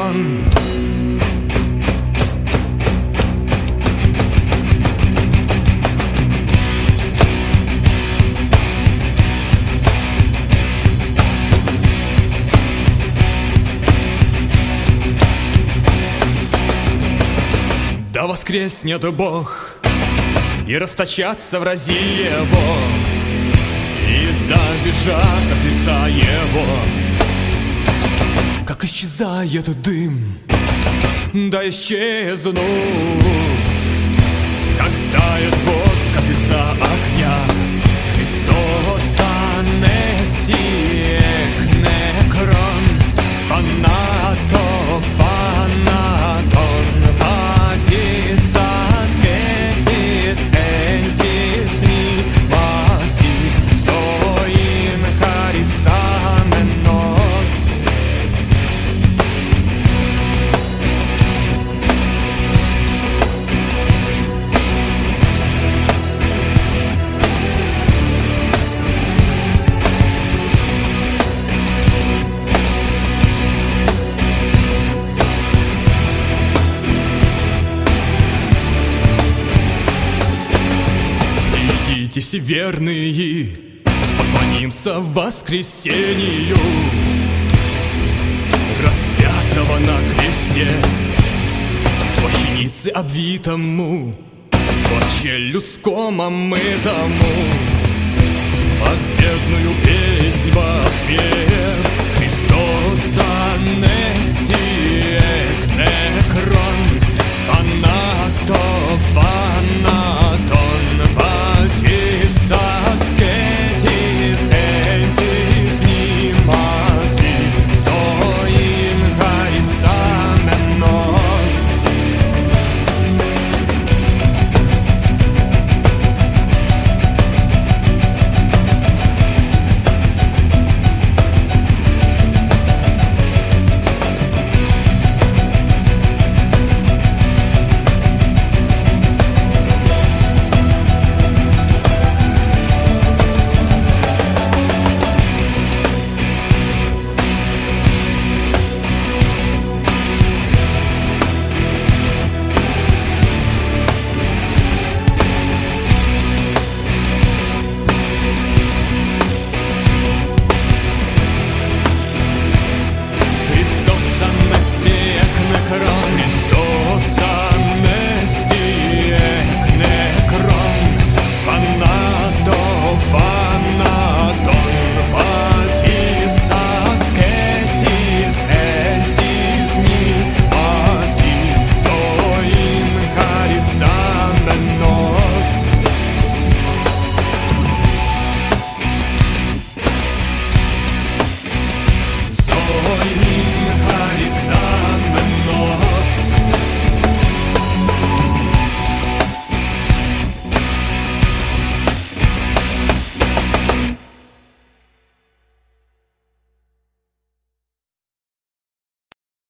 крон. Да воскреснет Бог и расточатся врази Его, и да бежат от лица Его. Как исчезает дым, да исчезнут, как тает воск от лица огня. Христос анести некрон, фанато, фанатон, адис аскетис, энтис ми маси, соин харисаменос. Идите все верные, поклонимся воскресению распятого на кресте, плащанице обвитому, плаще людском омытому. Победную песнь воспев, Христос анести